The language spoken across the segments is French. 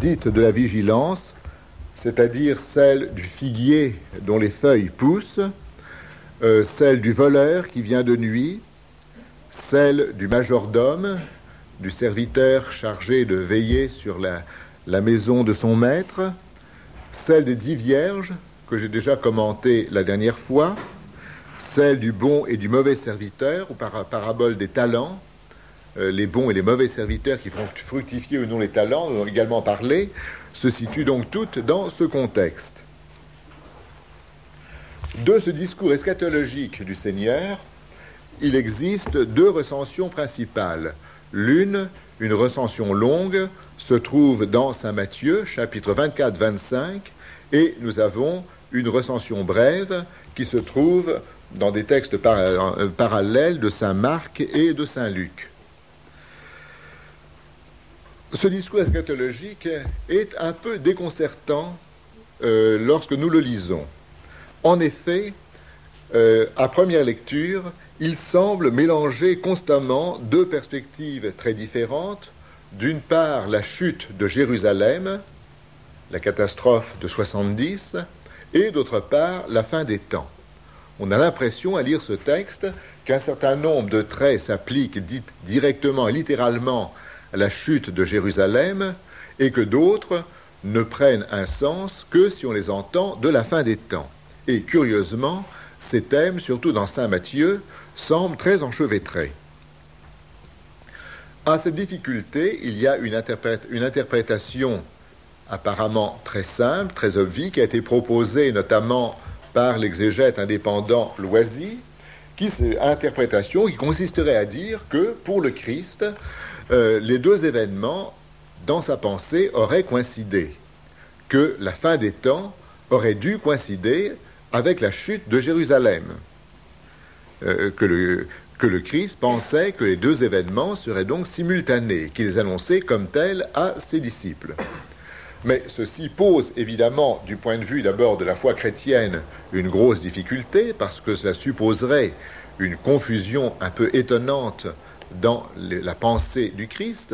dite de la vigilance, c'est-à-dire celle du figuier dont les feuilles poussent, celle du voleur qui vient de nuit, celle du majordome, du serviteur chargé de veiller sur la maison de son maître, celle des 10 vierges, que j'ai déjà commentée la dernière fois, celle du bon et du mauvais serviteur, ou parabole des talents, les bons et les mauvais serviteurs qui font fructifier ou non les talents, nous en avons également parlé, se situent donc toutes dans ce contexte. De ce discours eschatologique du Seigneur, il existe 2 recensions principales. L'une, une recension longue, se trouve dans saint Matthieu, chapitre 24-25, et nous avons une recension brève qui se trouve dans des textes parallèles de saint Marc et de saint Luc. Ce discours eschatologique est un peu déconcertant lorsque nous le lisons. En effet, à première lecture, il semble mélanger constamment 2 perspectives très différentes. D'une part, la chute de Jérusalem, la catastrophe de 70, et d'autre part, la fin des temps. On a l'impression, à lire ce texte, qu'un certain nombre de traits s'appliquent directement et littéralement à la chute de Jérusalem, et que d'autres ne prennent un sens que si on les entend de la fin des temps. Et curieusement, ces thèmes, surtout dans saint Matthieu, semblent très enchevêtrés. À cette difficulté, il y a une interprétation apparemment très simple, très obvie, qui a été proposée notamment par l'exégète indépendant Loisy, interprétation qui consisterait à dire que, pour le Christ, les 2 événements, dans sa pensée, auraient coïncidé, que la fin des temps aurait dû coïncider avec la chute de Jérusalem, que le Christ pensait que les 2 événements seraient donc simultanés, qu'il les annonçait comme tels à ses disciples. Mais ceci pose évidemment, du point de vue d'abord de la foi chrétienne, une grosse difficulté, parce que cela supposerait une confusion un peu étonnante dans la pensée du Christ,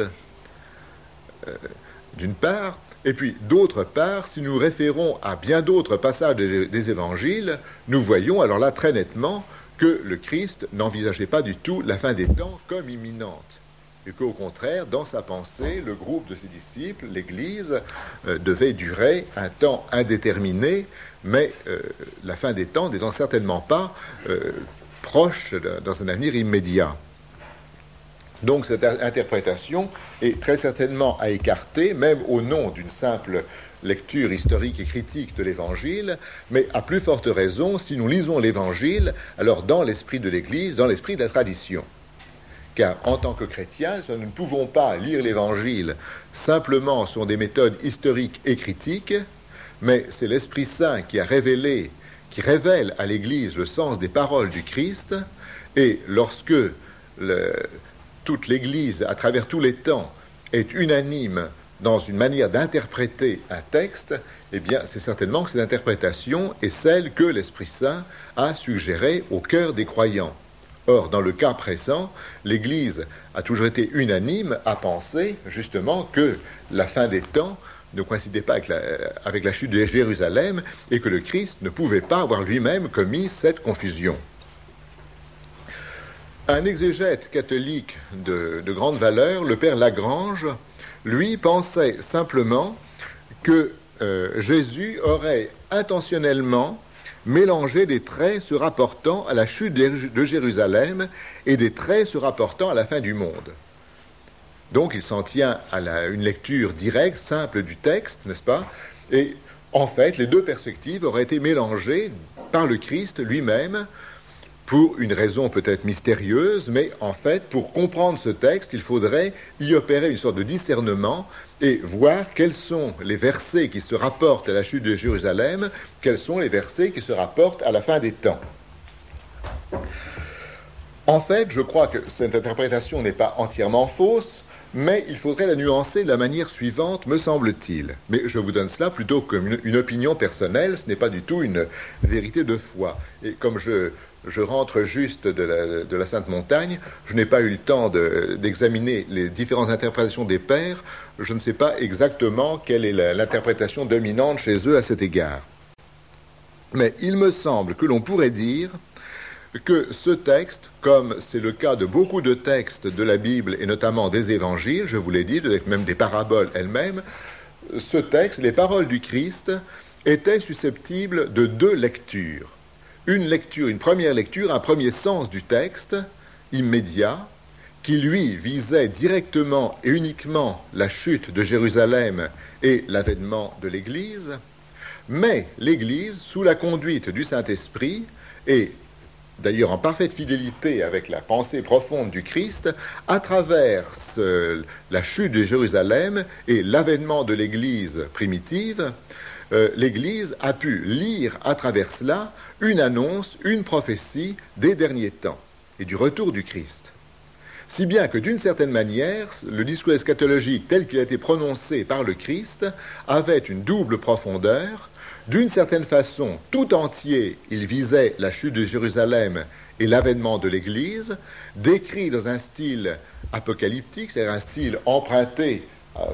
d'une part, et puis d'autre part, si nous référons à bien d'autres passages des évangiles, nous voyons alors là très nettement que le Christ n'envisageait pas du tout la fin des temps comme imminente, et qu'au contraire, dans sa pensée, le groupe de ses disciples, l'Église, devait durer un temps indéterminé, mais la fin des temps n'étant certainement pas proche dans un avenir immédiat. Donc cette interprétation est très certainement à écarter, même au nom d'une simple lecture historique et critique de l'Évangile, mais à plus forte raison, si nous lisons l'Évangile, alors dans l'esprit de l'Église, dans l'esprit de la tradition. Car en tant que chrétiens, nous ne pouvons pas lire l'Évangile simplement sur des méthodes historiques et critiques, mais c'est l'Esprit Saint qui révèle à l'Église le sens des paroles du Christ, et lorsque toute l'Église, à travers tous les temps, est unanime dans une manière d'interpréter un texte, eh bien, c'est certainement que cette interprétation est celle que l'Esprit Saint a suggérée au cœur des croyants. Or, dans le cas présent, l'Église a toujours été unanime à penser, justement, que la fin des temps ne coïncidait pas avec la chute de Jérusalem et que le Christ ne pouvait pas avoir lui-même commis cette confusion. Un exégète catholique de grande valeur, le père Lagrange, lui pensait simplement que Jésus aurait intentionnellement mélangé des traits se rapportant à la chute de Jérusalem et des traits se rapportant à la fin du monde. Donc il s'en tient à une lecture directe, simple du texte, n'est-ce pas? Et en fait, les 2 perspectives auraient été mélangées par le Christ lui-même, pour une raison peut-être mystérieuse, mais en fait, pour comprendre ce texte, il faudrait y opérer une sorte de discernement et voir quels sont les versets qui se rapportent à la chute de Jérusalem, quels sont les versets qui se rapportent à la fin des temps. En fait, je crois que cette interprétation n'est pas entièrement fausse, mais il faudrait la nuancer de la manière suivante, me semble-t-il. Mais je vous donne cela plutôt comme une opinion personnelle, ce n'est pas du tout une vérité de foi. Et comme je je rentre juste de la Sainte Montagne, je n'ai pas eu le temps d'examiner les différentes interprétations des pères, je ne sais pas exactement quelle est l'interprétation dominante chez eux à cet égard. Mais il me semble que l'on pourrait dire que ce texte, comme c'est le cas de beaucoup de textes de la Bible et notamment des évangiles, je vous l'ai dit, même des paraboles elles-mêmes, ce texte, les paroles du Christ, étaient susceptibles de deux lectures. Une première lecture, un premier sens du texte, immédiat, qui lui visait directement et uniquement la chute de Jérusalem et l'avènement de l'Église, mais l'Église, sous la conduite du Saint-Esprit, et d'ailleurs en parfaite fidélité avec la pensée profonde du Christ, à travers la chute de Jérusalem et l'avènement de l'Église primitive, l'Église a pu lire à travers cela une annonce, une prophétie des derniers temps et du retour du Christ. Si bien que d'une certaine manière, le discours eschatologique tel qu'il a été prononcé par le Christ avait une double profondeur. D'une certaine façon, tout entier, il visait la chute de Jérusalem et l'avènement de l'Église, décrit dans un style apocalyptique, c'est-à-dire un style emprunté à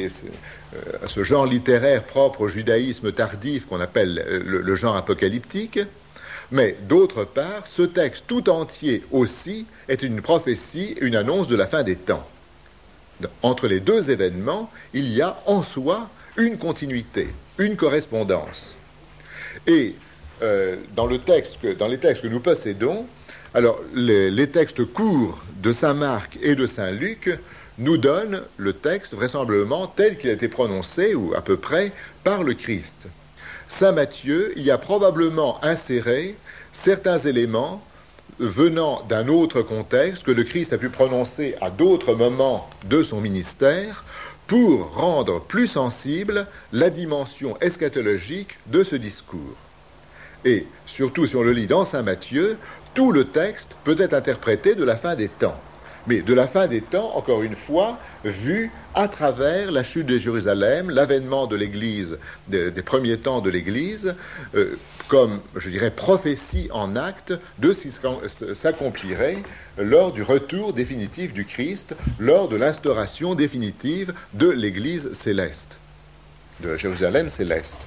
ce genre littéraire propre au judaïsme tardif qu'on appelle le genre apocalyptique. Mais d'autre part, ce texte tout entier aussi est une prophétie, une annonce de la fin des temps. Entre les deux événements, il y a en soi une continuité, une correspondance. Et dans les textes que nous possédons, alors les textes courts de saint Marc et de saint Luc nous donnent le texte vraisemblablement tel qu'il a été prononcé, ou à peu près, par le Christ. Saint Matthieu y a probablement inséré certains éléments venant d'un autre contexte que le Christ a pu prononcer à d'autres moments de son ministère, pour rendre plus sensible la dimension eschatologique de ce discours. Et surtout, si on le lit dans saint Matthieu, tout le texte peut être interprété de la fin des temps. Mais de la fin des temps, encore une fois, vu à travers la chute de Jérusalem, l'avènement de l'Église, des premiers temps de l'Église, comme, je dirais, prophétie en acte de ce qui s'accomplirait lors du retour définitif du Christ, lors de l'instauration définitive de l'Église céleste, de Jérusalem céleste.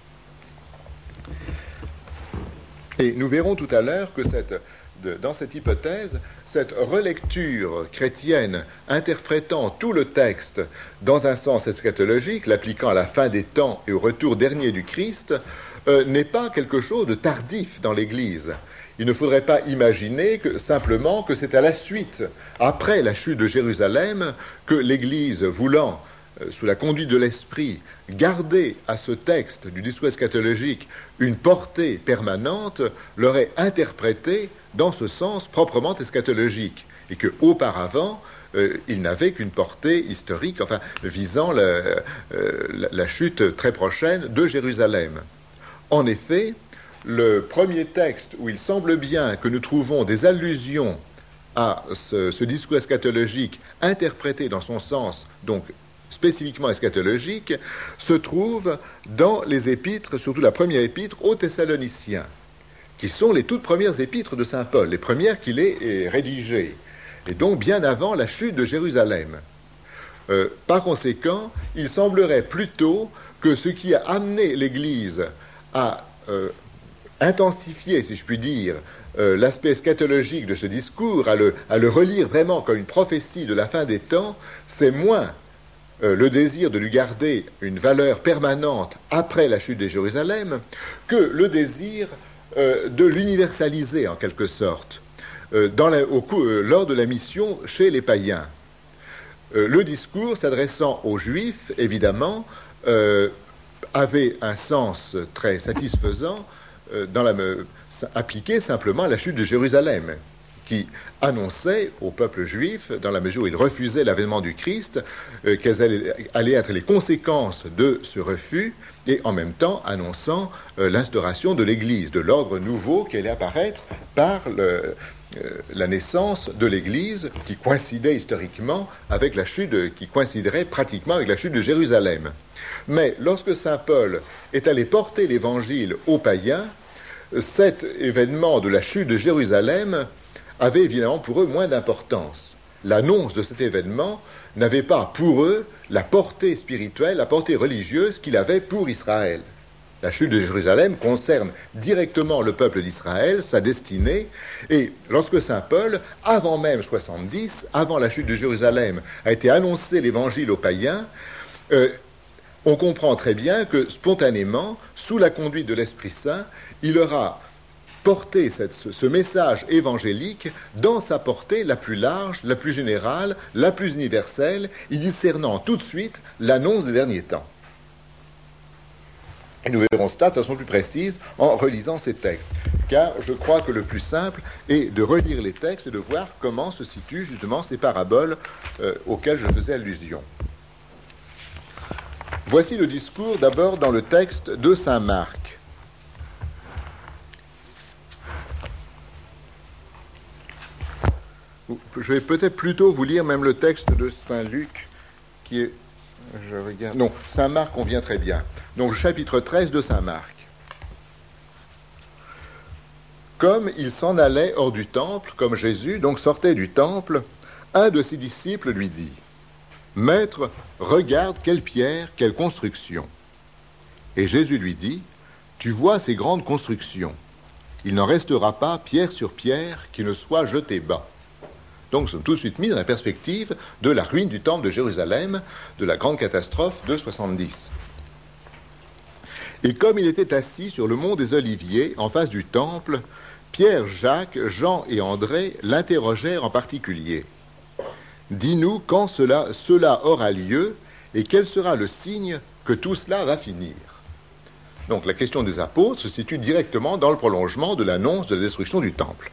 Et nous verrons tout à l'heure que dans cette hypothèse, cette relecture chrétienne interprétant tout le texte dans un sens eschatologique, l'appliquant à la fin des temps et au retour dernier du Christ, n'est pas quelque chose de tardif dans l'Église. Il ne faudrait pas imaginer simplement que c'est à la suite, après la chute de Jérusalem, que l'Église, voulant, sous la conduite de l'Esprit, garder à ce texte du discours eschatologique une portée permanente, l'aurait interprété dans ce sens proprement eschatologique, et qu'auparavant, il n'avait qu'une portée historique, enfin, visant la chute très prochaine de Jérusalem. En effet, le premier texte où il semble bien que nous trouvons des allusions à ce discours eschatologique interprété dans son sens, donc spécifiquement eschatologique, se trouve dans les épîtres, surtout la première épître aux Thessaloniciens, qui sont les toutes premières épîtres de saint Paul, les premières qu'il ait rédigées, et donc bien avant la chute de Jérusalem. Par conséquent, il semblerait plutôt que ce qui a amené l'Église à intensifier, si je puis dire, l'aspect eschatologique de ce discours, à le relire vraiment comme une prophétie de la fin des temps, c'est moins le désir de lui garder une valeur permanente après la chute de Jérusalem que le désir de l'universaliser en quelque sorte lors de la mission chez les païens. Le discours s'adressant aux Juifs, évidemment, avait un sens très satisfaisant appliqué simplement à la chute de Jérusalem, qui annonçait au peuple juif, dans la mesure où il refusait l'avènement du Christ, quelles allaient être les conséquences de ce refus, et en même temps annonçant l'instauration de l'Église, de l'ordre nouveau qui allait apparaître par la naissance de l'Église, qui coïncidait historiquement avec la chute, qui coïnciderait pratiquement avec la chute de Jérusalem. Mais lorsque saint Paul est allé porter l'Évangile aux païens, cet événement de la chute de Jérusalem avait évidemment pour eux moins d'importance. L'annonce de cet événement n'avait pas pour eux la portée spirituelle, la portée religieuse qu'il avait pour Israël. La chute de Jérusalem concerne directement le peuple d'Israël, sa destinée, et lorsque saint Paul, avant même 70, avant la chute de Jérusalem, a été annoncé l'évangile aux païens, on comprend très bien que spontanément, sous la conduite de l'Esprit Saint, il aura porté ce message évangélique dans sa portée la plus large, la plus générale, la plus universelle, y discernant tout de suite l'annonce des derniers temps. Et nous verrons cela de façon plus précise en relisant ces textes, car je crois que le plus simple est de relire les textes et de voir comment se situent justement ces paraboles auxquelles je faisais allusion. Voici le discours d'abord dans le texte de saint Marc. Je vais peut-être plutôt vous lire même le texte de saint Luc, qui est... Je regarde. Non, saint Marc convient très bien. Donc, le chapitre 13 de saint Marc. Comme il s'en allait hors du temple, comme Jésus donc sortait du temple, un de ses disciples lui dit: Maître, regarde quelle pierre, quelle construction. Et Jésus lui dit: Tu vois ces grandes constructions. Il n'en restera pas pierre sur pierre qui ne soit jetée bas. Donc, nous sommes tout de suite mis dans la perspective de la ruine du temple de Jérusalem, de la grande catastrophe de 70. Et comme il était assis sur le mont des Oliviers, en face du temple, Pierre, Jacques, Jean et André l'interrogèrent en particulier. « Dis-nous quand cela aura lieu, et quel sera le signe que tout cela va finir ?» Donc la question des apôtres se situe directement dans le prolongement de l'annonce de la destruction du temple.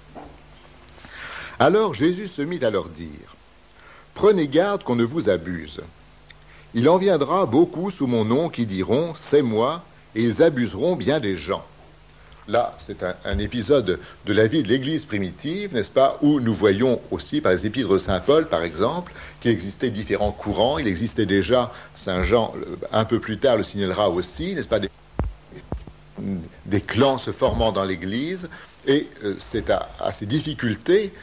Alors Jésus se mit à leur dire: « Prenez garde qu'on ne vous abuse. Il en viendra beaucoup sous mon nom qui diront « C'est moi », et ils abuseront bien des gens. » Là, c'est un épisode de la vie de l'Église primitive, n'est-ce pas, où nous voyons aussi, par les épîtres de saint Paul, par exemple, qu'il existait différents courants. Il existait déjà, saint Jean, un peu plus tard, le signalera aussi, n'est-ce pas, des clans se formant dans l'Église, et c'est à ces difficultés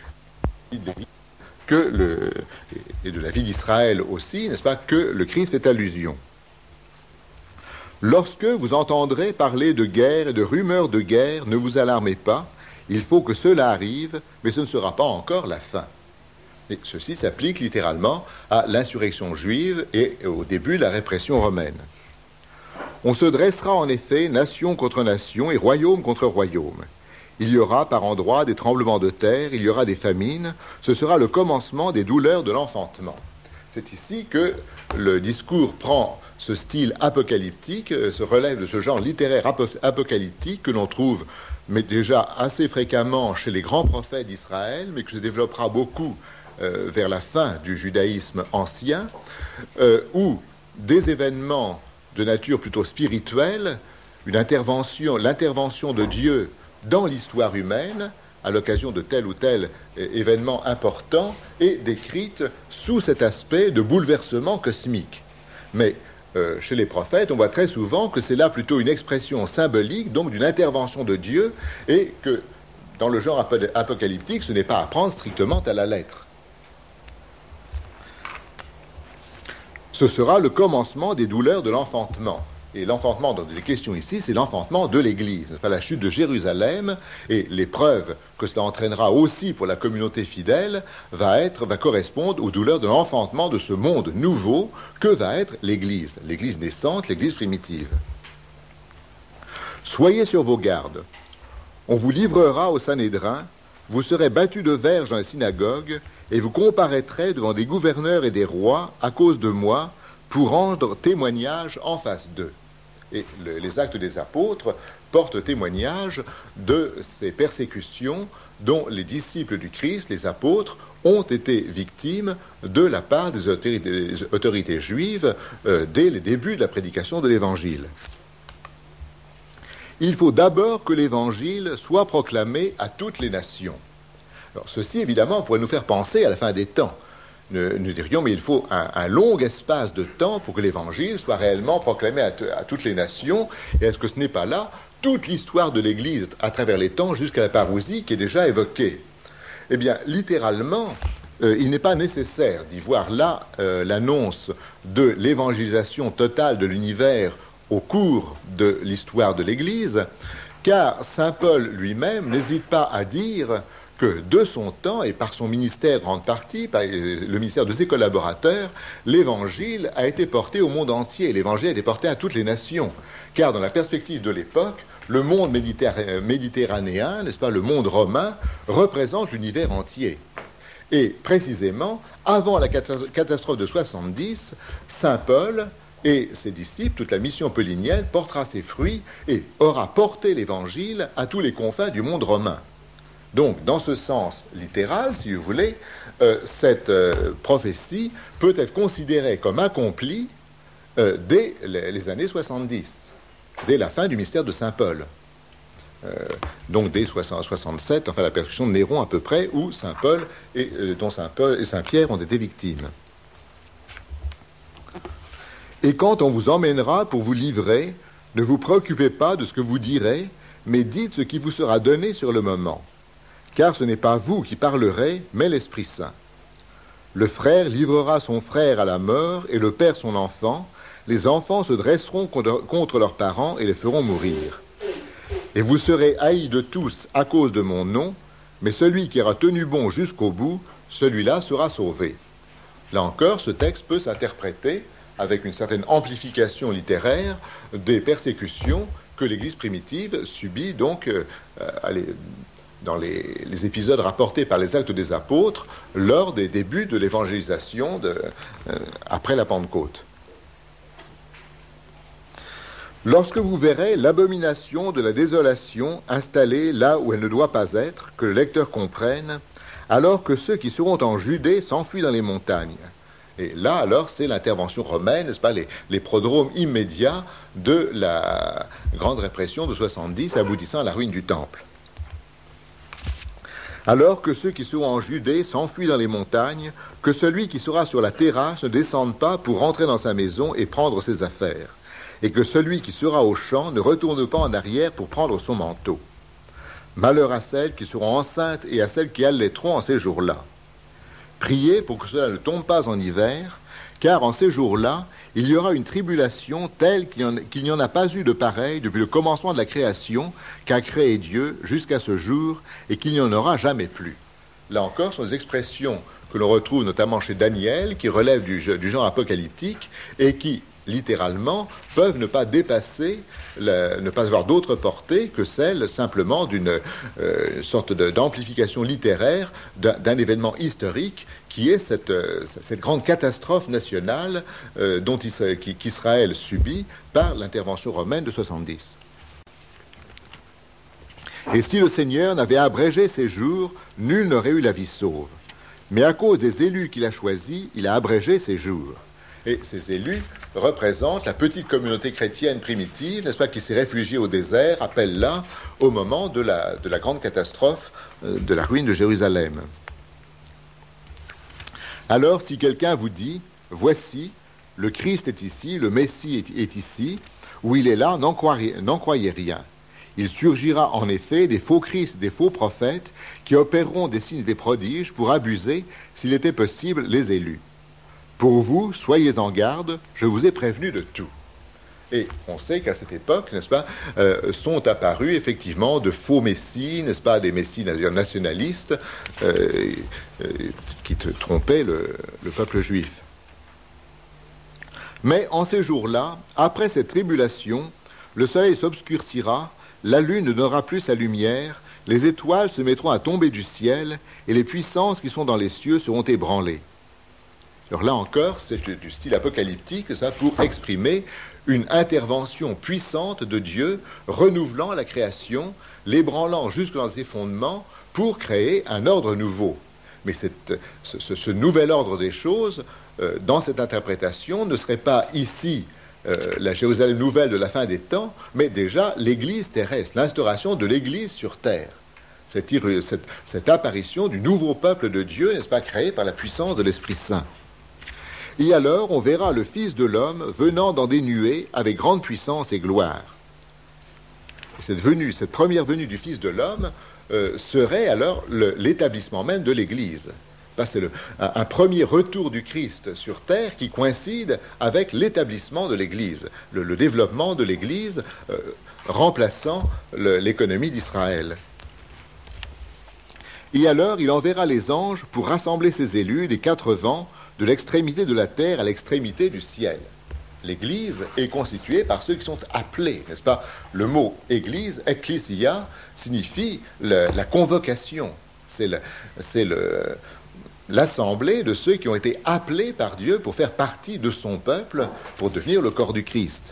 et de la vie d'Israël aussi, n'est-ce pas, que le Christ fait allusion. Lorsque vous entendrez parler de guerre et de rumeurs de guerre, ne vous alarmez pas, il faut que cela arrive, mais ce ne sera pas encore la fin. Et ceci s'applique littéralement à l'insurrection juive et au début de la répression romaine. On se dressera en effet nation contre nation et royaume contre royaume. Il y aura par endroits des tremblements de terre, il y aura des famines, ce sera le commencement des douleurs de l'enfantement. C'est ici que le discours prend ce style apocalyptique, se relève de ce genre littéraire apocalyptique que l'on trouve mais déjà assez fréquemment chez les grands prophètes d'Israël, mais que se développera beaucoup vers la fin du judaïsme ancien, où des événements de nature plutôt spirituelle, l'intervention de Dieu dans l'histoire humaine, à l'occasion de tel ou tel événement important, est décrite sous cet aspect de bouleversement cosmique. Mais chez les prophètes, on voit très souvent que c'est là plutôt une expression symbolique, donc d'une intervention de Dieu, et que dans le genre apocalyptique, ce n'est pas à prendre strictement à la lettre. Ce sera le commencement des douleurs de l'enfantement. Et l'enfantement dont il est question ici, c'est l'enfantement de l'Église. Enfin, la chute de Jérusalem et l'épreuve que cela entraînera aussi pour la communauté fidèle va correspondre aux douleurs de l'enfantement de ce monde nouveau que va être l'Église. L'Église naissante, l'Église primitive. Soyez sur vos gardes. On vous livrera au Sanhédrin, vous serez battus de verges dans les synagogues, et vous comparaîtrez devant des gouverneurs et des rois à cause de moi, pour rendre témoignage en face d'eux. Et les actes des apôtres portent témoignage de ces persécutions dont les disciples du Christ, les apôtres, ont été victimes de la part des autorités juives dès les débuts de la prédication de l'Évangile. Il faut d'abord que l'Évangile soit proclamé à toutes les nations. Alors, ceci, évidemment, pourrait nous faire penser à la fin des temps. Nous dirions, mais il faut un long espace de temps pour que l'Évangile soit réellement proclamé à toutes les nations. Et est-ce que ce n'est pas là toute l'histoire de l'Église à travers les temps jusqu'à la parousie qui est déjà évoquée. Eh bien, littéralement, il n'est pas nécessaire d'y voir là l'annonce de l'évangélisation totale de l'univers au cours de l'histoire de l'Église, car saint Paul lui-même n'hésite pas à dire que de son temps, et par son ministère grande partie, par le ministère de ses collaborateurs, l'Évangile a été porté au monde entier, l'Évangile a été porté à toutes les nations, car dans la perspective de l'époque, le monde méditerranéen, n'est-ce pas, le monde romain, représente l'univers entier. Et précisément, avant la catastrophe de 70, saint Paul et ses disciples, toute la mission paulinienne, portera ses fruits et aura porté l'Évangile à tous les confins du monde romain. Donc, dans ce sens littéral, si vous voulez, cette prophétie peut être considérée comme accomplie dès les années 70, dès la fin du mystère de saint Paul. Donc dès 67, enfin la persécution de Néron à peu près, où saint Paul dont saint Paul et saint Pierre ont été victimes. Et quand on vous emmènera pour vous livrer, ne vous préoccupez pas de ce que vous direz, mais dites ce qui vous sera donné sur le moment. Car ce n'est pas vous qui parlerez, mais l'Esprit Saint. Le frère livrera son frère à la mort, et le père son enfant. Les enfants se dresseront contre leurs parents et les feront mourir. Et vous serez haïs de tous à cause de mon nom, mais celui qui aura tenu bon jusqu'au bout, celui-là sera sauvé. Là encore, ce texte peut s'interpréter avec une certaine amplification littéraire des persécutions que l'Église primitive subit donc dans les épisodes rapportés par les Actes des Apôtres lors des débuts de l'évangélisation après la Pentecôte. Lorsque vous verrez l'abomination de la désolation installée là où elle ne doit pas être, que le lecteur comprenne, alors que ceux qui seront en Judée s'enfuient dans les montagnes. Et là, alors, c'est l'intervention romaine, n'est-ce pas, les prodromes immédiats de la grande répression de 70 aboutissant à la ruine du Temple. Alors que ceux qui seront en Judée s'enfuient dans les montagnes, que celui qui sera sur la terrasse ne descende pas pour rentrer dans sa maison et prendre ses affaires, et que celui qui sera au champ ne retourne pas en arrière pour prendre son manteau. Malheur à celles qui seront enceintes et à celles qui allaiteront en ces jours-là. Priez pour que cela ne tombe pas en hiver, car en ces jours-là, il y aura une tribulation telle qu'il n'y en a pas eu de pareille depuis le commencement de la création qu'a créé Dieu jusqu'à ce jour, et qu'il n'y en aura jamais plus. Là encore, ce sont des expressions que l'on retrouve notamment chez Daniel, qui relèvent du genre apocalyptique, et qui, littéralement, peuvent ne pas dépasser, ne pas avoir d'autre portée que celle simplement d'une sorte d'amplification littéraire d'un événement historique qui est cette grande catastrophe nationale qu'Israël subit par l'intervention romaine de 70. Et si le Seigneur n'avait abrégé ses jours, nul n'aurait eu la vie sauve. Mais à cause des élus qu'il a choisis, il a abrégé ses jours. Et ces élus représentent la petite communauté chrétienne primitive, n'est-ce pas, qui s'est réfugiée au désert, appelle-là, au moment de la grande catastrophe de la ruine de Jérusalem. Alors, si quelqu'un vous dit, voici, le Christ est ici, le Messie est ici, ou il est là, n'en croyez rien. Il surgira en effet des faux Christ, des faux prophètes, qui opéreront des signes et des prodiges pour abuser, s'il était possible, les élus. Pour vous, soyez en garde, je vous ai prévenu de tout. Et on sait qu'à cette époque, n'est-ce pas, sont apparus effectivement de faux messies, n'est-ce pas, des messies nationalistes qui trompaient le peuple juif. Mais en ces jours-là, après cette tribulation, le soleil s'obscurcira, la lune ne donnera plus sa lumière, les étoiles se mettront à tomber du ciel, et les puissances qui sont dans les cieux seront ébranlées. Alors là encore, c'est du style apocalyptique, ça, pour exprimer une intervention puissante de Dieu, renouvelant la création, l'ébranlant jusque dans ses fondements, pour créer un ordre nouveau. Mais ce nouvel ordre des choses, dans cette interprétation, ne serait pas ici la Jérusalem nouvelle de la fin des temps, mais déjà l'Église terrestre, l'instauration de l'Église sur terre. Cette apparition du nouveau peuple de Dieu, n'est-ce pas, créé par la puissance de l'Esprit Saint. Et alors on verra le Fils de l'homme venant dans des nuées avec grande puissance et gloire. Cette première venue du Fils de l'homme serait alors l'établissement même de l'Église. C'est un premier retour du Christ sur terre qui coïncide avec l'établissement de l'Église, le développement de l'Église remplaçant l'économie d'Israël. Et alors il enverra les anges pour rassembler ses élus des quatre vents, de l'extrémité de la terre à l'extrémité du ciel. L'Église est constituée par ceux qui sont appelés, n'est-ce pas? Le mot Église, ecclesia, signifie la convocation. C'est l'assemblée de ceux qui ont été appelés par Dieu pour faire partie de son peuple, pour devenir le corps du Christ.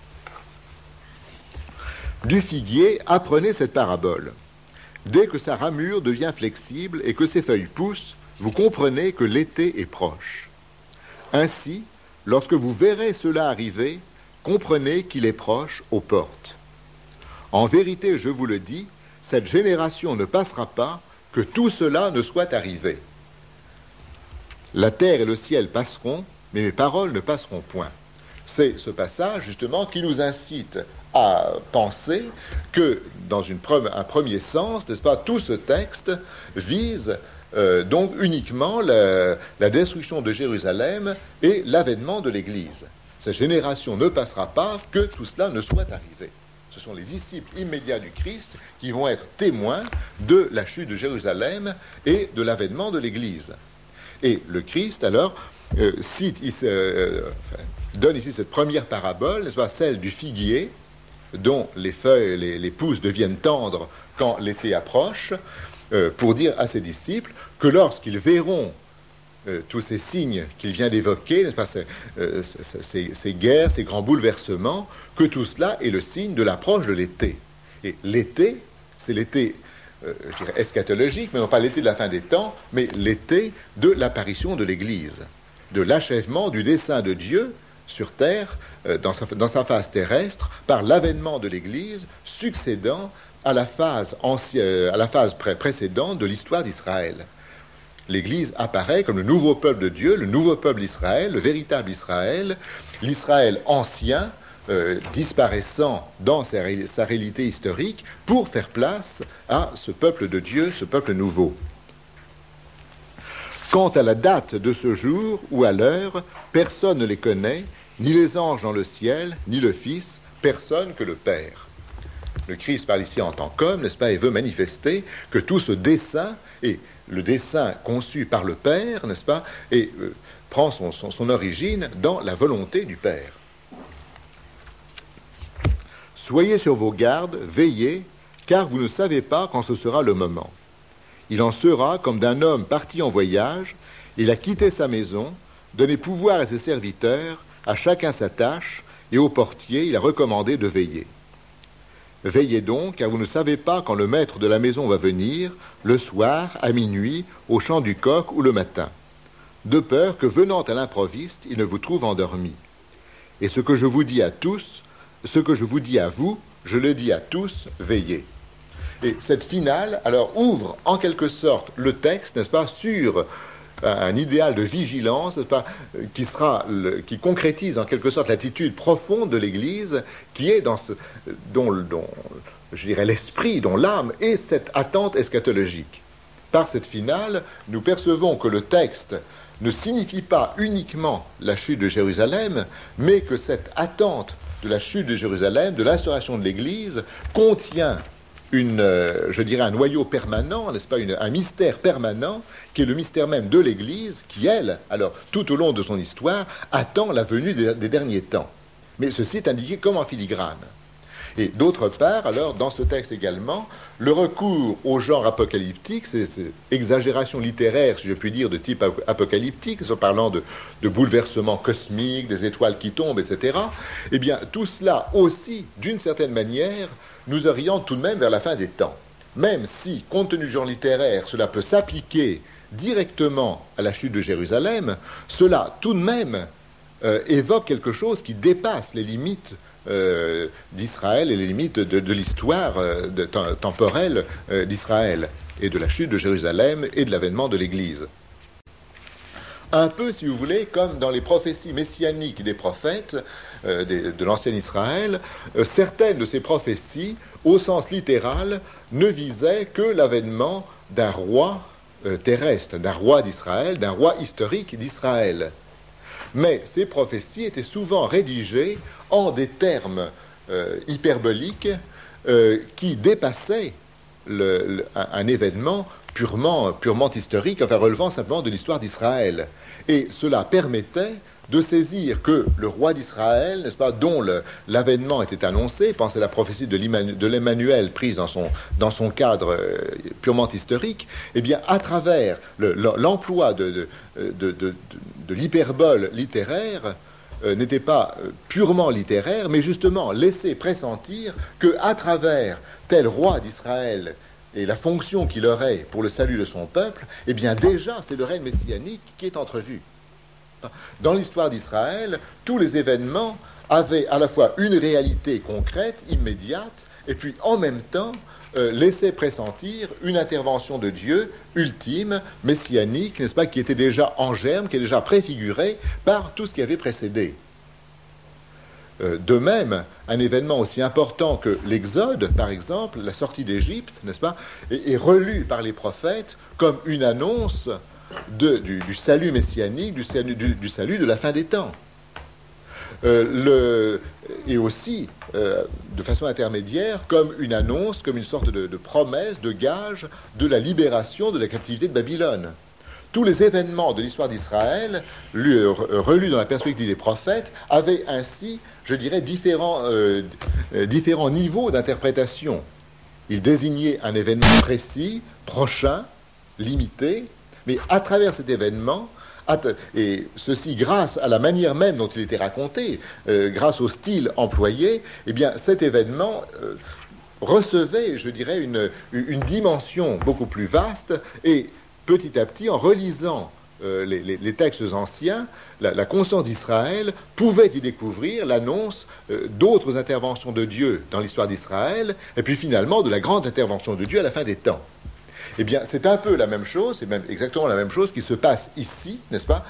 Du figuier, apprenez cette parabole. Dès que sa ramure devient flexible et que ses feuilles poussent, vous comprenez que l'été est proche. Ainsi, lorsque vous verrez cela arriver, comprenez qu'il est proche aux portes. En vérité, je vous le dis, cette génération ne passera pas que tout cela ne soit arrivé. La terre et le ciel passeront, mais mes paroles ne passeront point. C'est ce passage, justement, qui nous incite à penser que, dans un premier sens, n'est-ce pas, tout ce texte vise donc uniquement la destruction de Jérusalem et l'avènement de l'Église. Cette génération ne passera pas que tout cela ne soit arrivé. Ce sont les disciples immédiats du Christ qui vont être témoins de la chute de Jérusalem et de l'avènement de l'Église. Et le Christ, alors, donne ici cette première parabole, n'est-ce pas, celle du figuier, dont les feuilles, les pousses deviennent tendres quand l'été approche, pour dire à ses disciples que lorsqu'ils verront tous ces signes qu'il vient d'évoquer, n'est-ce pas, ces guerres, ces grands bouleversements, que tout cela est le signe de l'approche de l'été. Et l'été, c'est l'été, je dirais, eschatologique, mais non pas l'été de la fin des temps, mais l'été de l'apparition de l'Église, de l'achèvement du dessein de Dieu sur terre, dans sa phase terrestre, par l'avènement de l'Église succédant à la phase précédente de l'histoire d'Israël. L'Église apparaît comme le nouveau peuple de Dieu, le nouveau peuple d'Israël, le véritable Israël, l'Israël ancien, disparaissant dans sa réalité historique pour faire place à ce peuple de Dieu, ce peuple nouveau. Quant à la date de ce jour ou à l'heure, personne ne les connaît, ni les anges dans le ciel, ni le Fils, personne que le Père. Le Christ parle ici en tant qu'homme, n'est-ce pas, et veut manifester que tout ce dessein, et le dessein conçu par le Père, n'est-ce pas, et prend son origine dans la volonté du Père. Soyez sur vos gardes, veillez, car vous ne savez pas quand ce sera le moment. Il en sera comme d'un homme parti en voyage, il a quitté sa maison, donné pouvoir à ses serviteurs, à chacun sa tâche, et au portier il a recommandé de veiller. Veillez donc, car vous ne savez pas quand le maître de la maison va venir, le soir, à minuit, au chant du coq ou le matin, de peur que, venant à l'improviste, il ne vous trouve endormi. Et ce que je vous dis à tous, ce que je vous dis à vous, je le dis à tous, veillez. Et cette finale, alors, ouvre en quelque sorte le texte, n'est-ce pas, sur un idéal de vigilance, n'est-ce pas, qui concrétise en quelque sorte l'attitude profonde de l'Église, qui est dont je dirais l'esprit, dont l'âme est cette attente eschatologique. Par cette finale, nous percevons que le texte ne signifie pas uniquement la chute de Jérusalem, mais que cette attente de la chute de Jérusalem, de l'instauration de l'Église, contient je dirais un noyau permanent, n'est-ce pas, un mystère permanent, qui est le mystère même de l'Église, qui, elle, alors, tout au long de son histoire, attend la venue des derniers temps. Mais ceci est indiqué comme en filigrane. Et d'autre part, alors, dans ce texte également, le recours au genre apocalyptique, ces exagérations littéraires, si je puis dire, de type apocalyptique, en parlant de bouleversements cosmiques, des étoiles qui tombent, etc., eh bien, tout cela aussi, d'une certaine manière, nous oriente tout de même vers la fin des temps. Même si, compte tenu du genre littéraire, cela peut s'appliquer directement à la chute de Jérusalem, cela, tout de même, évoque quelque chose qui dépasse les limites d'Israël et les limites de l'histoire temporelle d'Israël et de la chute de Jérusalem et de l'avènement de l'Église. Un peu, si vous voulez, comme dans les prophéties messianiques des prophètes de l'ancien Israël, certaines de ces prophéties, au sens littéral, ne visaient que l'avènement d'un roi terrestre, d'un roi d'Israël, d'un roi historique d'Israël. Mais ces prophéties étaient souvent rédigées en des termes hyperboliques qui dépassaient un événement purement historique, enfin relevant simplement de l'histoire d'Israël. Et cela permettait de saisir que le roi d'Israël, n'est-ce pas, dont l'avènement était annoncé, pensez à la prophétie de l'Emmanuel prise dans son cadre purement historique, eh bien, à travers l'emploi de l'hyperbole littéraire, n'était pas purement littéraire, mais justement laisser pressentir qu'à travers tel roi d'Israël et la fonction qu'il aurait pour le salut de son peuple, eh bien déjà c'est le règne messianique qui est entrevu. Dans l'histoire d'Israël, tous les événements avaient à la fois une réalité concrète, immédiate, et puis en même temps laissaient pressentir une intervention de Dieu ultime, messianique, n'est-ce pas, qui était déjà en germe, qui est déjà préfigurée par tout ce qui avait précédé. De même, un événement aussi important que l'Exode, par exemple, la sortie d'Égypte, n'est-ce pas, est relu par les prophètes comme une annonce du salut messianique, du salut de la fin des temps. Et aussi, de façon intermédiaire, comme une annonce, comme une sorte de promesse, de gage de la libération de la captivité de Babylone. Tous les événements de l'histoire d'Israël, relus dans la perspective des prophètes, avaient ainsi, je dirais, différents niveaux d'interprétation. Ils désignaient un événement précis, prochain, limité, mais à travers cet événement, et ceci grâce à la manière même dont il était raconté, grâce au style employé, eh bien cet événement recevait, je dirais, une dimension beaucoup plus vaste, et petit à petit, en relisant les textes anciens, la conscience d'Israël pouvait y découvrir l'annonce d'autres interventions de Dieu dans l'histoire d'Israël, et puis finalement de la grande intervention de Dieu à la fin des temps. Eh bien, c'est un peu la même chose, c'est même exactement la même chose qui se passe ici, n'est-ce pas?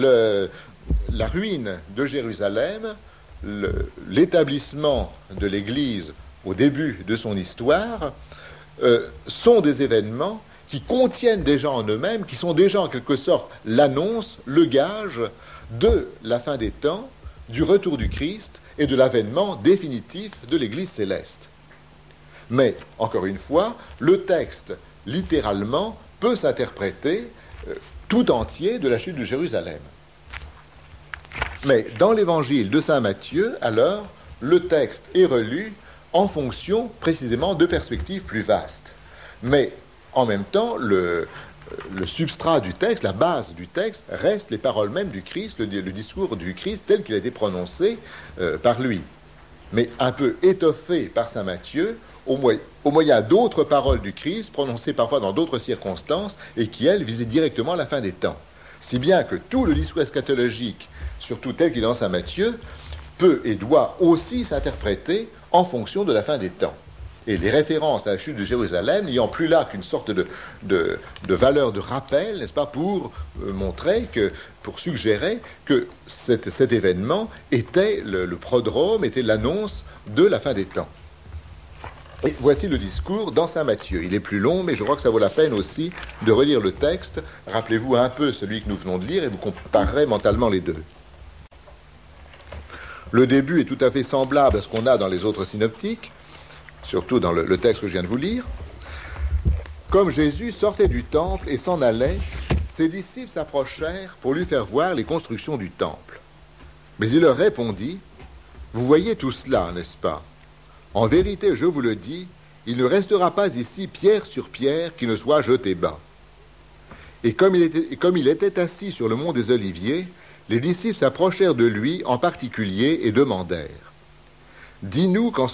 La ruine de Jérusalem, l'établissement de l'Église au début de son histoire, sont des événements qui contiennent déjà en eux-mêmes, qui sont déjà en quelque sorte l'annonce, le gage de la fin des temps, du retour du Christ et de l'avènement définitif de l'Église céleste. Mais, encore une fois, le texte littéralement, peut s'interpréter tout entier de la chute de Jérusalem. Mais dans l'évangile de saint Matthieu, alors, le texte est relu en fonction précisément de perspectives plus vastes. Mais en même temps, le substrat du texte, la base du texte, reste les paroles mêmes du Christ, le discours du Christ tel qu'il a été prononcé par lui. Mais un peu étoffé par saint Matthieu, au moyen d'autres paroles du Christ, prononcées parfois dans d'autres circonstances, et qui, elles, visaient directement la fin des temps. Si bien que tout le discours eschatologique, surtout tel qu'il est dans saint Matthieu, peut et doit aussi s'interpréter en fonction de la fin des temps. Et les références à la chute de Jérusalem n'ayant plus là qu'une sorte de valeur de rappel, n'est-ce pas, pour pour suggérer que cet événement était le prodrome, était l'annonce de la fin des temps. Et voici le discours dans saint Matthieu. Il est plus long, mais je crois que ça vaut la peine aussi de relire le texte. Rappelez-vous un peu celui que nous venons de lire et vous comparerez mentalement les deux. Le début est tout à fait semblable à ce qu'on a dans les autres synoptiques, surtout dans le texte que je viens de vous lire. Comme Jésus sortait du temple et s'en allait, ses disciples s'approchèrent pour lui faire voir les constructions du temple. Mais il leur répondit, « Vous voyez tout cela, n'est-ce pas ? En vérité, je vous le dis, il ne restera pas ici pierre sur pierre qui ne soit jetée bas. » Et comme il était assis sur le mont des Oliviers, les disciples s'approchèrent de lui en particulier et demandèrent, « Dis-nous quand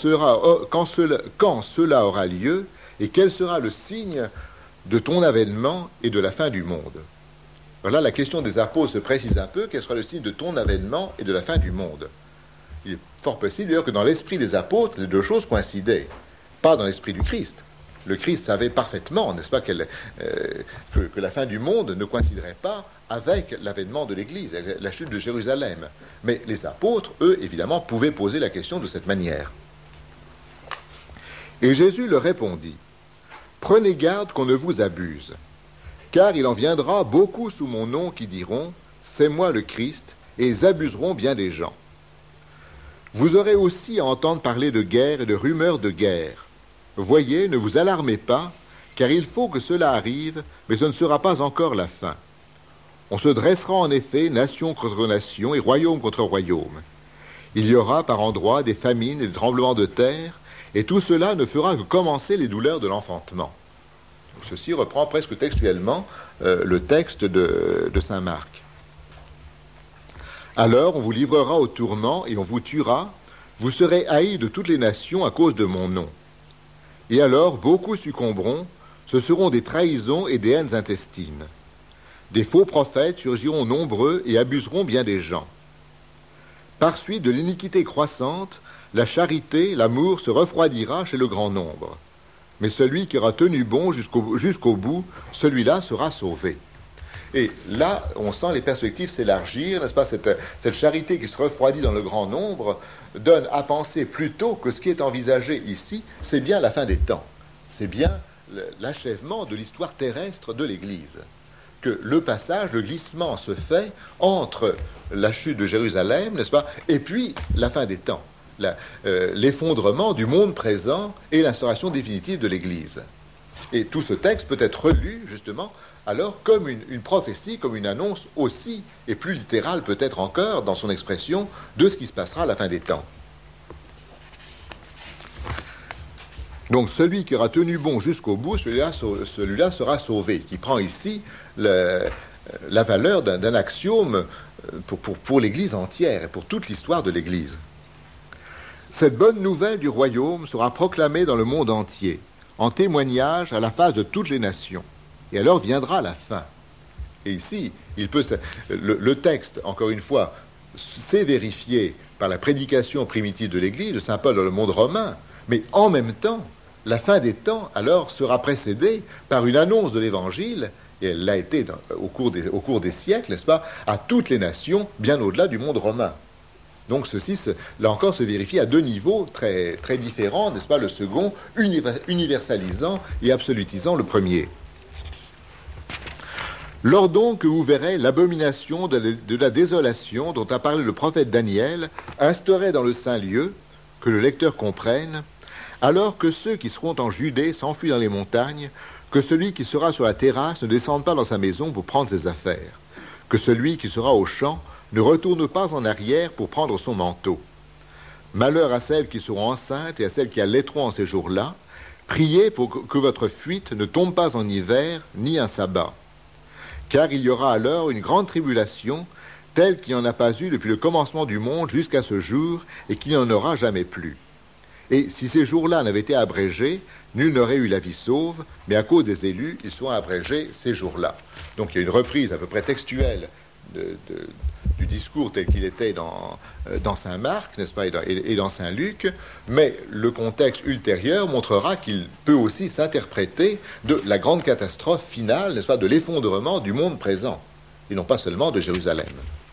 cela aura lieu et quel sera le signe de ton avènement et de la fin du monde. » Voilà, la question des apôtres se précise un peu, quel sera le signe de ton avènement et de la fin du monde. Il est fort possible d'ailleurs que dans l'esprit des apôtres, les deux choses coïncidaient, pas dans l'esprit du Christ. le Christ savait parfaitement, n'est-ce pas, que la fin du monde ne coïnciderait pas avec l'avènement de l'Église, la chute de Jérusalem. Mais les apôtres, eux, évidemment, pouvaient poser la question de cette manière. Et Jésus leur répondit, « Prenez garde qu'on ne vous abuse, car il en viendra beaucoup sous mon nom qui diront, « C'est moi le Christ », et ils abuseront bien des gens. Vous aurez aussi à entendre parler de guerre et de rumeurs de guerre. Voyez, ne vous alarmez pas, car il faut que cela arrive, mais ce ne sera pas encore la fin. On se dressera en effet nation contre nation et royaume contre royaume. Il y aura par endroits des famines et des tremblements de terre, et tout cela ne fera que commencer les douleurs de l'enfantement. Ceci reprend presque textuellement le texte de saint Marc. Alors on vous livrera au tourment et on vous tuera, vous serez haïs de toutes les nations à cause de mon nom. Et alors beaucoup succomberont, ce seront des trahisons et des haines intestines. Des faux prophètes surgiront nombreux et abuseront bien des gens. Par suite de l'iniquité croissante, la charité, l'amour se refroidira chez le grand nombre. Mais celui qui aura tenu bon jusqu'au bout, celui-là sera sauvé. Et là, on sent les perspectives s'élargir, n'est-ce pas? Cette charité qui se refroidit dans le grand nombre donne à penser plutôt que ce qui est envisagé ici, c'est bien la fin des temps. C'est bien l'achèvement de l'histoire terrestre de l'Église. Que le passage, le glissement se fait entre la chute de Jérusalem, n'est-ce pas, et puis la fin des temps. L'effondrement du monde présent et l'instauration définitive de l'Église. Et tout ce texte peut être relu, justement, alors comme une prophétie, comme une annonce aussi, et plus littérale peut-être encore, dans son expression, de ce qui se passera à la fin des temps. Donc celui qui aura tenu bon jusqu'au bout, celui-là sera sauvé, qui prend ici la valeur d'un axiome pour l'Église entière, et pour toute l'histoire de l'Église. Cette bonne nouvelle du royaume sera proclamée dans le monde entier, en témoignage à la face de toutes les nations. Et alors viendra la fin. Et ici, le texte, encore une fois, s'est vérifié par la prédication primitive de l'Église, de saint Paul dans le monde romain, mais en même temps, la fin des temps, alors, sera précédée par une annonce de l'Évangile, et elle l'a été au cours des siècles, n'est-ce pas, à toutes les nations, bien au-delà du monde romain. Donc ceci, là encore, se vérifie à deux niveaux très, très différents, n'est-ce pas, le second universalisant et absolutisant le premier. Lors donc que vous verrez l'abomination de la désolation dont a parlé le prophète Daniel, instaurée dans le saint lieu, que le lecteur comprenne, alors que ceux qui seront en Judée s'enfuient dans les montagnes, que celui qui sera sur la terrasse ne descende pas dans sa maison pour prendre ses affaires, que celui qui sera au champ ne retourne pas en arrière pour prendre son manteau. Malheur à celles qui seront enceintes et à celles qui allaiteront en ces jours-là, priez pour que votre fuite ne tombe pas en hiver, ni un sabbat. Car il y aura alors une grande tribulation, telle qu'il n'y en a pas eu depuis le commencement du monde jusqu'à ce jour, et qu'il n'y en aura jamais plus. Et si ces jours-là n'avaient été abrégés, nul n'aurait eu la vie sauve, mais à cause des élus, ils sont abrégés ces jours-là. Donc il y a une reprise à peu près textuelle du discours tel qu'il était dans saint Marc, n'est-ce pas, et dans saint Luc, mais le contexte ultérieur montrera qu'il peut aussi s'interpréter de la grande catastrophe finale, n'est-ce pas, de l'effondrement du monde présent, et non pas seulement de Jérusalem.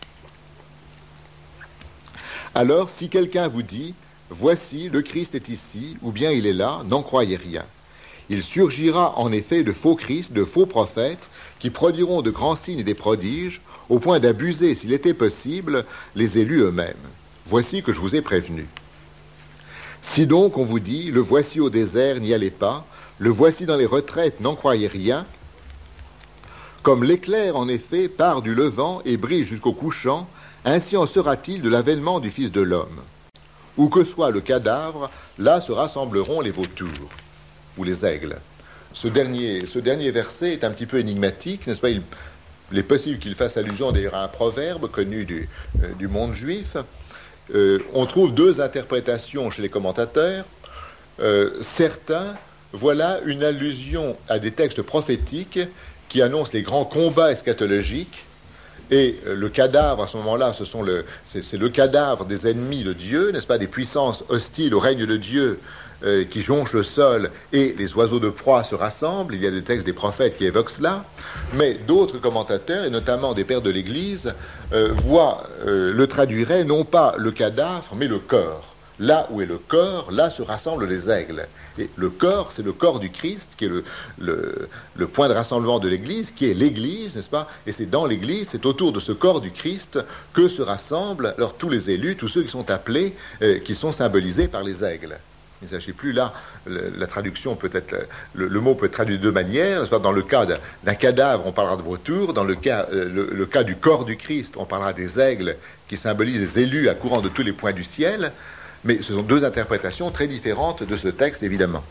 Alors, si quelqu'un vous dit « Voici, le Christ est ici » ou bien « Il est là », n'en croyez rien. Il surgira en effet de faux Christ, de faux prophètes, qui produiront de grands signes et des prodiges, au point d'abuser, s'il était possible, les élus eux-mêmes. Voici que je vous ai prévenu. Si donc on vous dit, le voici au désert, n'y allez pas, le voici dans les retraites, n'en croyez rien, comme l'éclair en effet part du levant et brille jusqu'au couchant, ainsi en sera-t-il de l'avènement du Fils de l'homme. Où que soit le cadavre, là se rassembleront les vautours, ou les aigles. Ce dernier verset est un petit peu énigmatique, n'est-ce pas? Il est possible qu'il fasse allusion d'ailleurs à un proverbe connu du monde juif. On trouve deux interprétations chez les commentateurs. Certains voient là une allusion à des textes prophétiques qui annoncent les grands combats eschatologiques, et le cadavre à ce moment-là, c'est le cadavre des ennemis de Dieu, n'est-ce pas, des puissances hostiles au règne de Dieu qui jonchent le sol et les oiseaux de proie se rassemblent. Il y a des textes des prophètes qui évoquent cela, mais d'autres commentateurs, et notamment des pères de l'Église, le traduiraient non pas le cadavre, mais le corps. Là où est le corps, là se rassemblent les aigles. Et le corps, c'est le corps du Christ, qui est le point de rassemblement de l'Église, qui est l'Église, n'est-ce pas? Et c'est dans l'Église, c'est autour de ce corps du Christ que se rassemblent alors tous les élus, tous ceux qui sont appelés, qui sont symbolisés par les aigles. Il ne s'agit plus là, la traduction peut être, le mot peut être traduit de deux manières, n'est-ce pas? Dans le cas d'un cadavre, on parlera de vautour, dans le cas du corps du Christ, on parlera des aigles qui symbolisent les élus accourant de tous les points du ciel. Mais ce sont deux interprétations très différentes de ce texte, évidemment.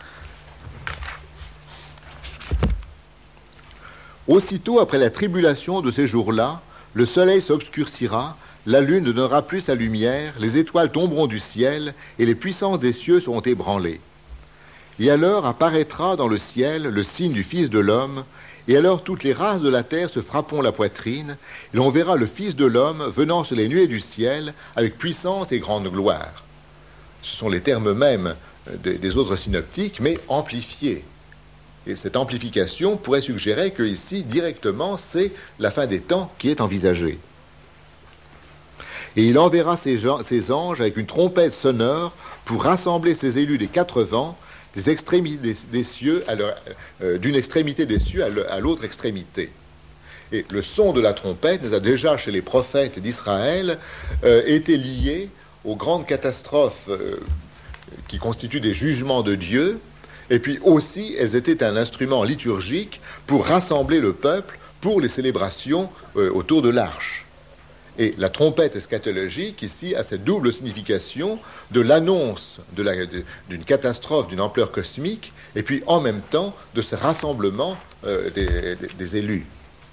Aussitôt après la tribulation de ces jours-là, le soleil s'obscurcira, la lune ne donnera plus sa lumière, les étoiles tomberont du ciel, et les puissances des cieux seront ébranlées. Et alors apparaîtra dans le ciel le signe du Fils de l'homme, et alors toutes les races de la terre se frapperont la poitrine, et l'on verra le Fils de l'homme venant sur les nuées du ciel, avec puissance et grande gloire. Ce sont les termes mêmes des autres synoptiques, mais amplifiés. Et cette amplification pourrait suggérer que ici, directement, c'est la fin des temps qui est envisagée. Et il enverra ses anges avec une trompette sonore pour rassembler ses élus des quatre vents, des extrémités des cieux, d'une extrémité des cieux à l'autre extrémité. Et le son de la trompette, nous a déjà chez les prophètes d'Israël, été lié aux grandes catastrophes qui constituent des jugements de Dieu, et puis aussi elles étaient un instrument liturgique pour rassembler le peuple pour les célébrations autour de l'arche. Et la trompette eschatologique ici a cette double signification de l'annonce d'une catastrophe d'une ampleur cosmique, et puis en même temps de ce rassemblement des élus.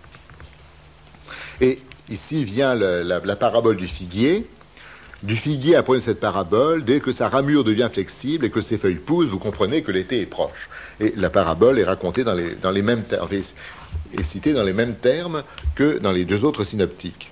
Et ici vient la parabole du figuier. Du figuier, apprenez cette parabole, dès que sa ramure devient flexible et que ses feuilles poussent, vous comprenez que l'été est proche. Et la parabole est racontée dans les mêmes termes, est citée dans les mêmes termes que dans les deux autres synoptiques.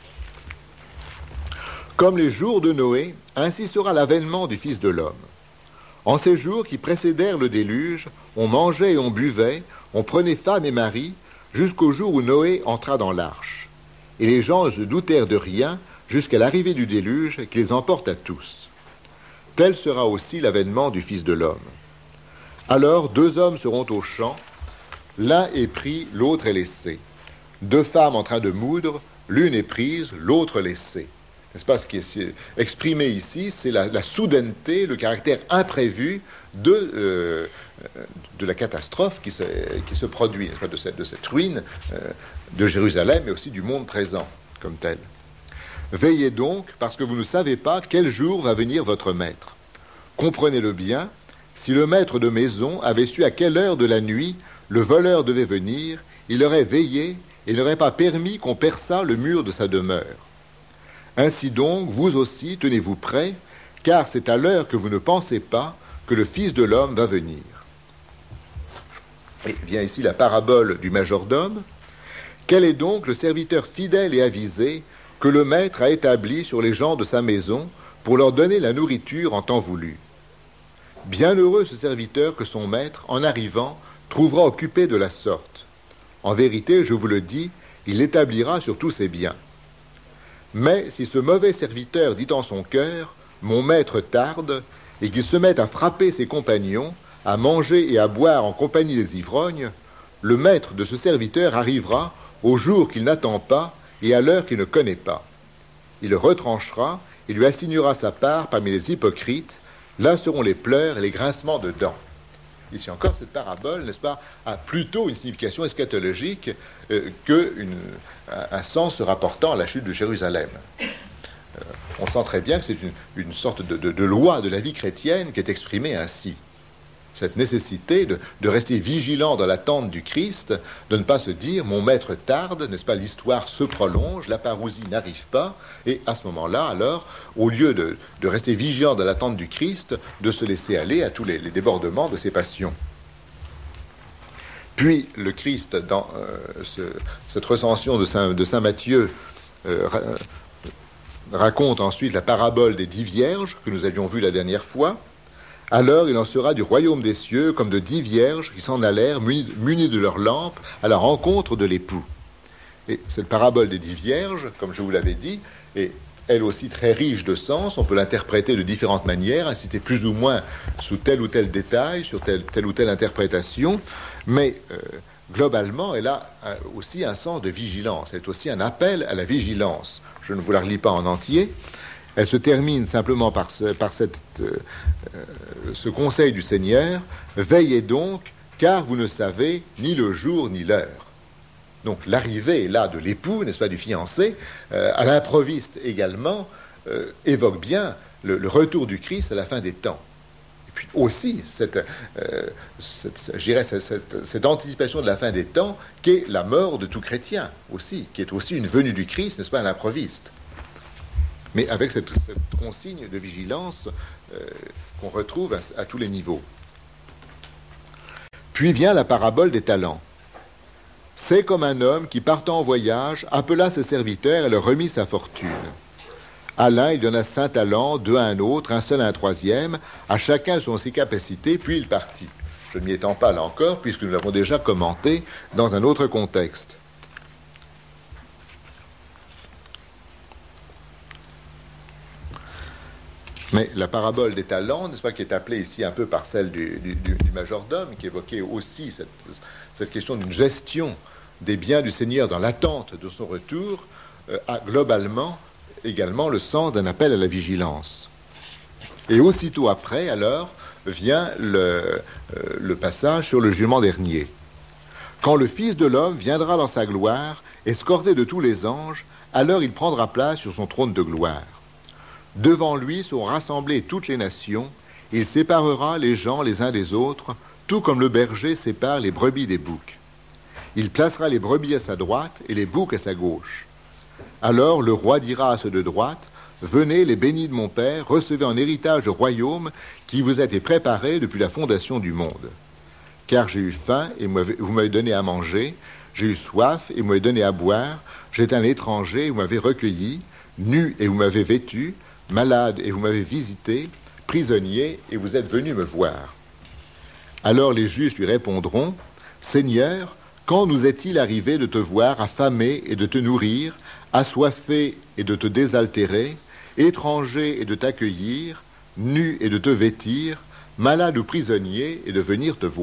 Comme les jours de Noé, ainsi sera l'avènement du Fils de l'homme. En ces jours qui précédèrent le déluge, on mangeait et on buvait, on prenait femme et mari, jusqu'au jour où Noé entra dans l'arche. Et les gens ne se doutèrent de rien, jusqu'à l'arrivée du déluge qui les emporte à tous. Tel sera aussi l'avènement du Fils de l'homme. Alors 2 hommes seront au champ, l'un est pris, l'autre est laissé. 2 femmes en train de moudre, l'une est prise, l'autre laissée. N'est-ce pas? Ce qui est exprimé ici, c'est la soudaineté, le caractère imprévu de la catastrophe qui se produit, n'est-ce pas, de cette ruine de Jérusalem, mais aussi du monde présent comme tel. Veillez donc, parce que vous ne savez pas quel jour va venir votre maître. Comprenez-le bien, si le maître de maison avait su à quelle heure de la nuit le voleur devait venir, il aurait veillé et n'aurait pas permis qu'on perçât le mur de sa demeure. Ainsi donc, vous aussi, tenez-vous prêts, car c'est à l'heure que vous ne pensez pas que le Fils de l'homme va venir. Et vient ici la parabole du majordome. Quel est donc le serviteur fidèle et avisé que le maître a établi sur les gens de sa maison pour leur donner la nourriture en temps voulu? Bienheureux ce serviteur que son maître, en arrivant, trouvera occupé de la sorte. En vérité, je vous le dis, il l'établira sur tous ses biens. Mais si ce mauvais serviteur dit en son cœur, « Mon maître tarde », et qu'il se mette à frapper ses compagnons, à manger et à boire en compagnie des ivrognes, le maître de ce serviteur arrivera au jour qu'il n'attend pas et à l'heure qu'il ne connaît pas. Il le retranchera et lui assignera sa part parmi les hypocrites. Là seront les pleurs et les grincements de dents. Ici encore, cette parabole, n'est-ce pas, a plutôt une signification eschatologique qu'un sens se rapportant à la chute de Jérusalem. On sent très bien que c'est une sorte de loi de la vie chrétienne qui est exprimée ainsi. Cette nécessité de rester vigilant dans l'attente du Christ, de ne pas se dire « mon maître tarde », n'est-ce pas, l'histoire se prolonge, la parousie n'arrive pas, et à ce moment-là, alors, au lieu de rester vigilant dans l'attente du Christ, de se laisser aller à tous les débordements de ses passions. Puis le Christ, dans cette recension de Saint Matthieu, raconte ensuite la parabole des 10 vierges que nous avions vue la dernière fois, Alors il en sera du royaume des cieux comme de 10 vierges qui s'en allèrent munies de leurs lampes à la rencontre de l'époux. Et cette parabole des 10 vierges, comme je vous l'avais dit, est elle aussi très riche de sens. On peut l'interpréter de différentes manières, inciter plus ou moins sous tel ou tel détail, sur telle ou telle interprétation, mais globalement, elle a aussi un sens de vigilance. Elle est aussi un appel à la vigilance. Je ne vous la relis pas en entier. Elle se termine simplement par ce conseil du Seigneur. Veillez donc, car vous ne savez ni le jour ni l'heure. Donc l'arrivée là de l'époux, n'est-ce pas, du fiancé, à l'improviste également, évoque bien le retour du Christ à la fin des temps. Et puis aussi cette anticipation de la fin des temps qu'est la mort de tout chrétien aussi, qui est aussi une venue du Christ, n'est-ce pas, à l'improviste. Mais avec cette consigne de vigilance qu'on retrouve à tous les niveaux. Puis vient la parabole des talents. C'est comme un homme qui, partant en voyage, appela ses serviteurs et leur remit sa fortune. À l'un, il donna 5 talents, 2 à un autre, un seul à un troisième, à chacun selon ses capacités, puis il partit. Je ne m'y étends pas là encore, puisque nous l'avons déjà commenté dans un autre contexte. Mais la parabole des talents, n'est-ce pas, qui est appelée ici un peu par celle du majordome, qui évoquait aussi cette question d'une gestion des biens du Seigneur dans l'attente de son retour, a globalement également le sens d'un appel à la vigilance. Et aussitôt après, alors, vient le passage sur le jugement dernier. Quand le Fils de l'homme viendra dans sa gloire, escorté de tous les anges, alors il prendra place sur son trône de gloire. Devant lui sont rassemblées toutes les nations, il séparera les gens les uns des autres, tout comme le berger sépare les brebis des boucs. Il placera les brebis à sa droite et les boucs à sa gauche. Alors le roi dira à ceux de droite, « Venez, les bénis de mon Père, recevez en héritage le royaume qui vous a été préparé depuis la fondation du monde. Car j'ai eu faim et vous m'avez donné à manger, j'ai eu soif et vous m'avez donné à boire, j'étais un étranger et vous m'avez recueilli, nu et vous m'avez vêtu, malade et vous m'avez visité, prisonnier et vous êtes venu me voir. » Alors les justes lui répondront, « Seigneur, quand nous est-il arrivé de te voir affamé et de te nourrir, assoiffé et de te désaltérer, étranger et de t'accueillir, nu et de te vêtir, malade ou prisonnier et de venir te voir ?»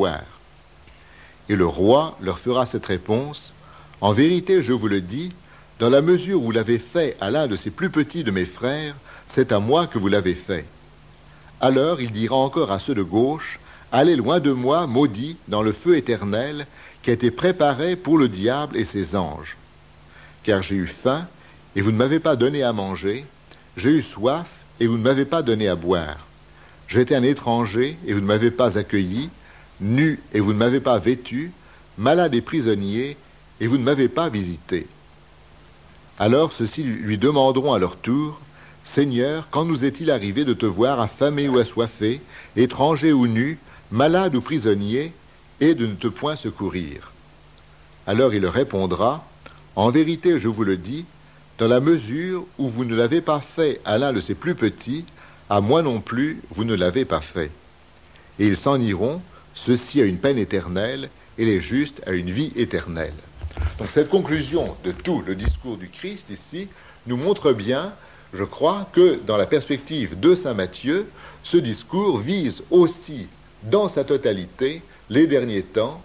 Et le roi leur fera cette réponse, « En vérité, je vous le dis, dans la mesure où vous l'avez fait à l'un de ces plus petits de mes frères, c'est à moi que vous l'avez fait. » Alors il dira encore à ceux de gauche, « Allez loin de moi, maudits, dans le feu éternel, qui a été préparé pour le diable et ses anges. Car j'ai eu faim, et vous ne m'avez pas donné à manger, j'ai eu soif, et vous ne m'avez pas donné à boire. J'étais un étranger, et vous ne m'avez pas accueilli, nu, et vous ne m'avez pas vêtu, malade et prisonnier, et vous ne m'avez pas visité. » Alors ceux-ci lui demanderont à leur tour, « Seigneur, quand nous est-il arrivé de te voir affamé ou assoiffé, étranger ou nu, malade ou prisonnier, et de ne te point secourir ?» Alors il leur répondra, « En vérité, je vous le dis, dans la mesure où vous ne l'avez pas fait à l'un de ces plus petits, à moi non plus, vous ne l'avez pas fait. » Et ils s'en iront, ceux-ci à une peine éternelle, et les justes à une vie éternelle. Donc cette conclusion de tout le discours du Christ ici nous montre bien, je crois, que dans la perspective de saint Matthieu, ce discours vise aussi, dans sa totalité, les derniers temps,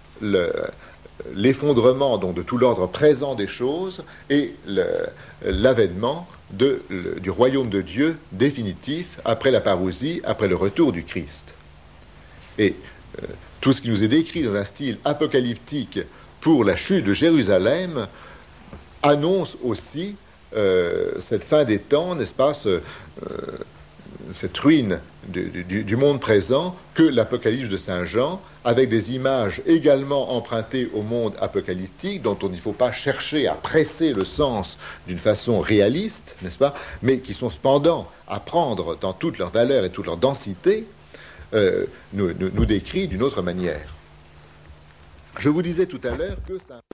l'effondrement donc de tout l'ordre présent des choses et l'avènement du royaume de Dieu définitif après la parousie, après le retour du Christ. Et tout ce qui nous est décrit dans un style apocalyptique pour la chute de Jérusalem annonce aussi cette fin des temps, n'est-ce pas, cette ruine du monde présent que l'Apocalypse de Saint Jean, avec des images également empruntées au monde apocalyptique, dont il ne faut pas chercher à presser le sens d'une façon réaliste, n'est-ce pas, mais qui sont cependant à prendre dans toute leur valeur et toute leur densité, nous décrit d'une autre manière. Je vous disais tout à l'heure que ça...